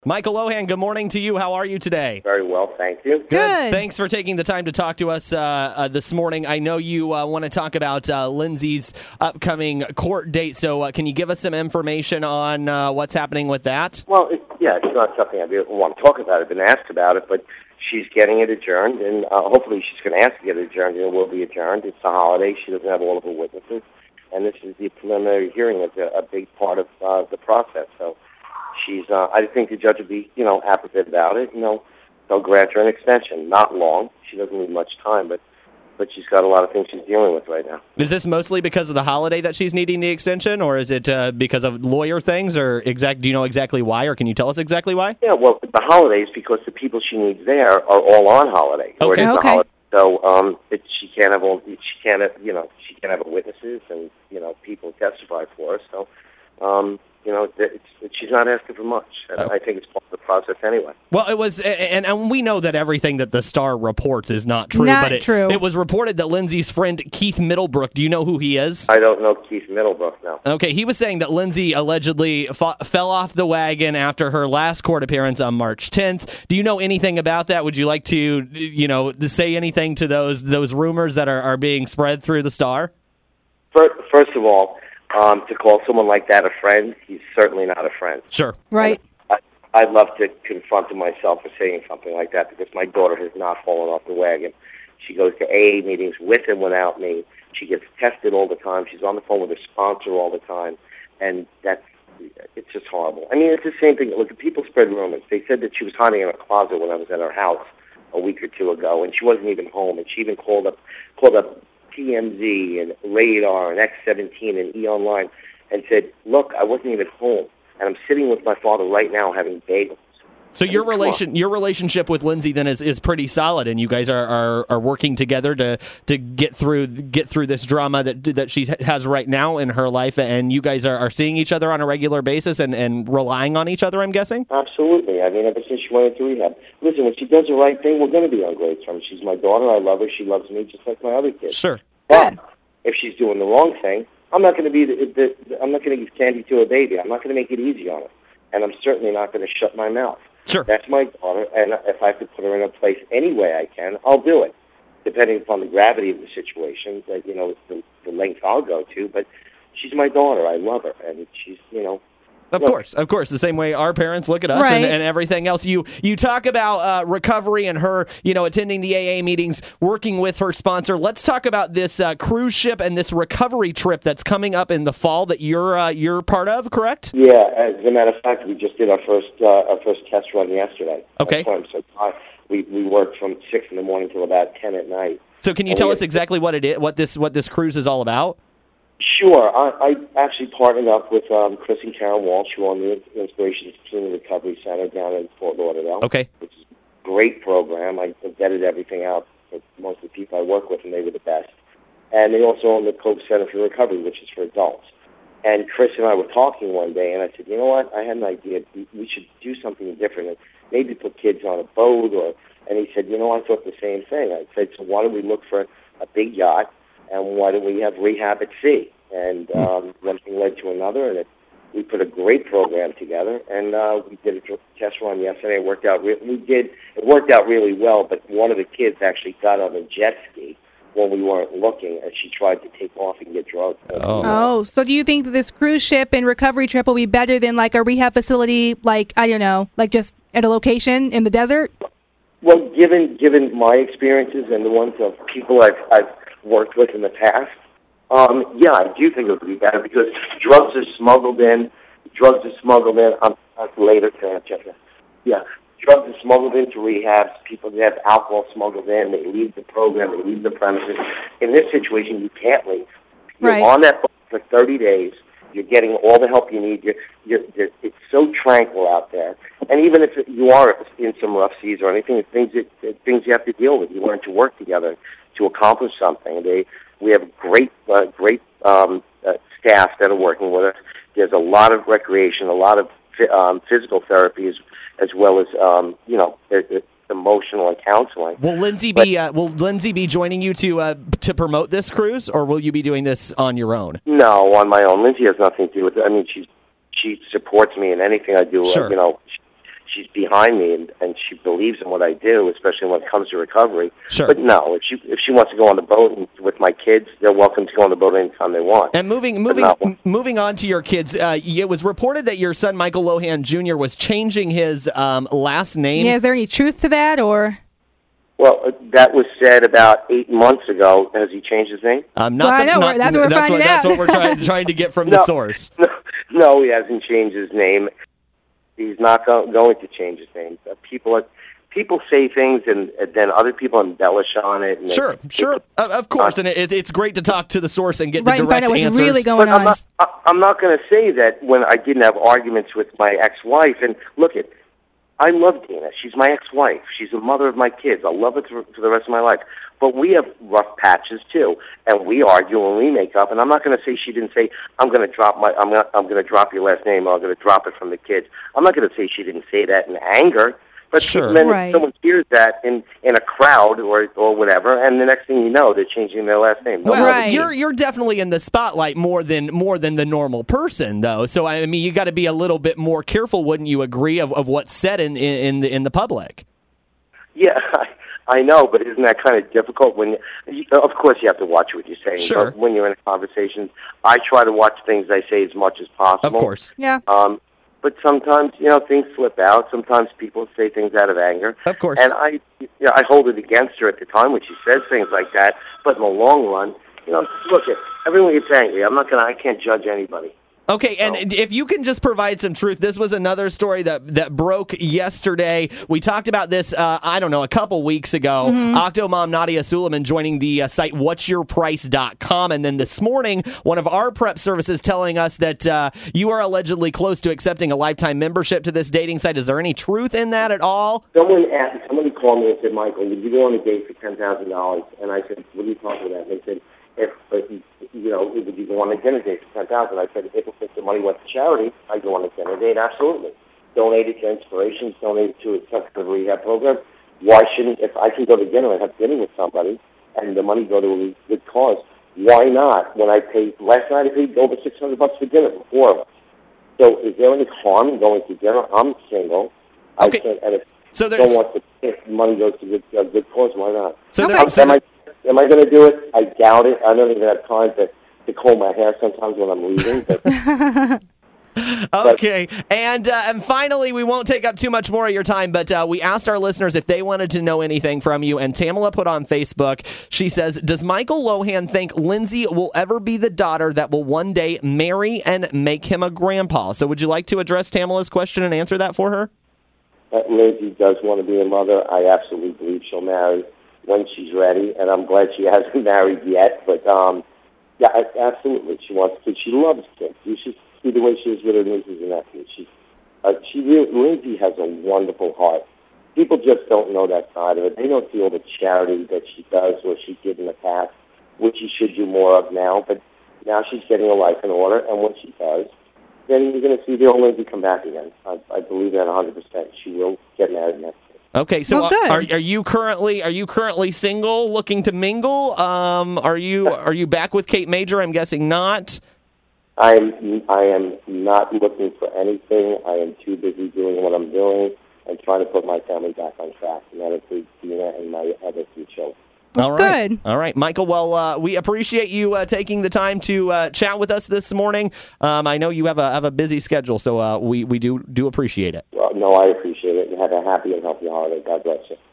Michael Lohan, good morning to you. How are you today? Very well, thank you. Good. Thanks for taking the time to talk to us this morning. I know you want to talk about Lindsay's upcoming court date, so can you give us some information on what's happening with that? Well, it's not something I really want to talk about. I've been asked about it, but she's getting it adjourned, and hopefully she's going to ask to get it adjourned, and it will be adjourned. It's a holiday. She doesn't have all of her witnesses, and this is the preliminary hearing. It's a big part of the process, so she's. I think the judge will be, apposite about it. They'll grant her an extension. Not long. She doesn't need much time, but she's got a lot of things she's dealing with right now. Is this mostly because of the holiday that she's needing the extension, or is it because of lawyer things, or do you know exactly why, or can you tell us exactly why? Yeah, well, the holidays, because the people she needs there are all on holiday. Okay. Holiday. So she can't have her witnesses and people testify for her. So she's not asking for much. I think it's part of the process anyway. Well, it was, and we know that everything that the Star reports is not true. True. It was reported that Lindsay's friend Keith Middlebrook. Do you know who he is? I don't know Keith Middlebrook, no. Okay, he was saying that Lindsay allegedly fell off the wagon after her last court appearance on March 10th. Do you know anything about that? Would you like to, to say anything to those rumors that are being spread through the Star? First of all, to call someone like that a friend, he's certainly not a friend. Sure. Right. I'd love to confront him myself for saying something like that, because my daughter has not fallen off the wagon. She goes to AA meetings with him without me. She gets tested all the time. She's on the phone with her sponsor all the time. And it's just horrible. I mean, it's the same thing. Look, people spread rumors. They said that she was hiding in a closet when I was at her house a week or two ago, and she wasn't even home. And she even called up TMZ and Radar and X17 and E! and said, look, I wasn't even home, and I'm sitting with my father right now having bagels. So your relationship with Lindsay then is pretty solid, and you guys are working together to get through this drama that she has right now in her life, and you guys are seeing each other on a regular basis and relying on each other, I'm guessing? Absolutely. I mean, ever since she went into rehab. Listen, when she does the right thing, we're going to be on great terms. She's my daughter. I love her. She loves me just like my other kids. Sure. But if she's doing the wrong thing, I'm not going to I'm not going to give candy to a baby. I'm not going to make it easy on her, and I'm certainly not going to shut my mouth. Sure. That's my daughter, and if I have to put her in a place any way I can, I'll do it, depending upon the gravity of the situation, the length I'll go to. But she's my daughter. I love her, and she's, Of course, the same way our parents look at us right. and everything else. You talk about recovery and her, attending the AA meetings, working with her sponsor. Let's talk about this cruise ship and this recovery trip that's coming up in the fall that you're part of, correct? Yeah, as a matter of fact, we just did our first test run yesterday. Okay. So we worked from 6 in the morning till about 10 at night. So can you tell us exactly what it is, what this cruise is all about? Sure. I actually partnered up with Chris and Karen Walsh, who own the Inspiration Teen Recovery Center down in Fort Lauderdale. Okay. Which is a great program. I vetted everything out for most of the people I work with, and they were the best. And they also own the Cove Center for Recovery, which is for adults. And Chris and I were talking one day, and I said, you know what? I had an idea. We should do something different, and maybe put kids on a boat. And he said, I thought the same thing. I said, so why don't we look for a big yacht? And why don't we have rehab at sea? And one thing led to another, and we put a great program together. And we did a test run yesterday. It worked out really well. But one of the kids actually got on a jet ski when we weren't looking, and she tried to take off and get drugged. Oh, so do you think that this cruise ship and recovery trip will be better than like a rehab facility, like just at a location in the desert? Well, given my experiences and the ones of people I've worked with in the past, yeah, I do think it would be better, because drugs are smuggled in. Later to check that. Yeah, drugs are smuggled into rehabs. People have alcohol smuggled in. They leave the program. They leave the premises. In this situation, you can't leave. You're Right. on that boat for 30 days. You're getting all the help you need. It's so tranquil out there. And even if you are in some rough seas or anything, things you have to deal with. You learn to work together to accomplish something. We have great staff that are working with us. There's a lot of recreation, a lot of physical therapy, as well as emotional and counseling. Will Lindsay be joining you to promote this cruise, or will you be doing this on your own? No, on my own. Lindsay has nothing to do with it. I mean, she supports me in anything I do. Sure. she's behind me and she believes in what I do, especially when it comes to recovery. Sure. But no, if she wants to go on the boat with my kids, they're welcome to go on the boat anytime they want. And moving on to your kids, it was reported that your son Michael Lohan Jr. was changing his last name. Yeah, is there any truth to that, or? Well, that was said about 8 months ago. Has he changed his name? That's what we're finding out. That's what we're trying to get from the source. No, he hasn't changed his name. He's not going to change his name. People say things, and then other people embellish on it. And sure, of course, and it's great to talk to the source and get the direct find out what's answers. really going on. I'm not going to say that when I didn't have arguments with my ex-wife. And look, I love Dana. She's my ex-wife. She's the mother of my kids. I'll love her for the rest of my life. But we have rough patches too, and we argue and we make up. And I'm not going to say she didn't say I'm going to drop your last name, or I'm going to drop it from the kids. I'm not going to say she didn't say that in anger. But sure. Then someone hears that in a crowd or whatever, and the next thing you know, they're changing their last name. Well, you're definitely in the spotlight more than the normal person, though. So I mean, you got to be a little bit more careful, wouldn't you agree, of what's said in the public? Yeah, I know, but isn't that kind of difficult when? Of course, you have to watch what you're saying. Sure. But when you're in a conversation, I try to watch things I say as much as possible. Of course. Yeah. But sometimes, things slip out. Sometimes people say things out of anger. Of course. And I hold it against her at the time when she says things like that. But in the long run, look, everyone gets angry. I can't judge anybody. Okay, and if you can just provide some truth, this was another story that broke yesterday. We talked about this, a couple weeks ago. Mm-hmm. Octomom Nadia Suleiman joining the site whatsyourprice.com. And then this morning, one of our prep services telling us that you are allegedly close to accepting a lifetime membership to this dating site. Is there any truth in that at all? Somebody called me and said, Michael, would you go on a date for $10,000? And I said, what are you talking about? And they said, would you go on a dinner date for $10,000? I said, if the money went to charity, I'd go on a dinner date, absolutely. Donate it to Inspirations, donate it to a substance rehab program. Why shouldn't, if I can go to dinner and have dinner with somebody and the money go to a good cause, why not? When I paid, last night I paid over $600 for dinner for 4 of us. So is there any harm in going to dinner? I'm single. Okay. And if money goes to a good cause, why not? Am I going to do it? I doubt it. I don't even have time to comb my hair sometimes when I'm leaving. But Okay, and finally, we won't take up too much more of your time, but we asked our listeners if they wanted to know anything from you, and Tamala put on Facebook, she says, does Michael Lohan think Lindsay will ever be the daughter that will one day marry and make him a grandpa? So would you like to address Tamala's question and answer that for her? Lindsay does want to be a mother. I absolutely believe she'll marry when she's ready, and I'm glad she hasn't married yet, but yeah, absolutely, she wants kids. She loves kids. You should see the way she is with her nieces and nephews. Lindsay has a wonderful heart. People just don't know that side of it. They don't see all the charity that she does or she did in the past, which she should do more of now, but now she's getting her life in order, and when she does, then you're going to see the old Lindsay come back again. I believe that 100%. She will get married next year. Okay, so are you currently single, looking to mingle? Are you back with Kate Major? I'm guessing not. I am not looking for anything. I am too busy doing what I'm doing and trying to put my family back on track, and that includes Dina and my other 2 children. All right. Good. All right, Michael. Well, we appreciate you taking the time to chat with us this morning. I know you have a busy schedule, so we do appreciate it. Well, no, I appreciate it. And have a happy and healthy holiday. God bless you.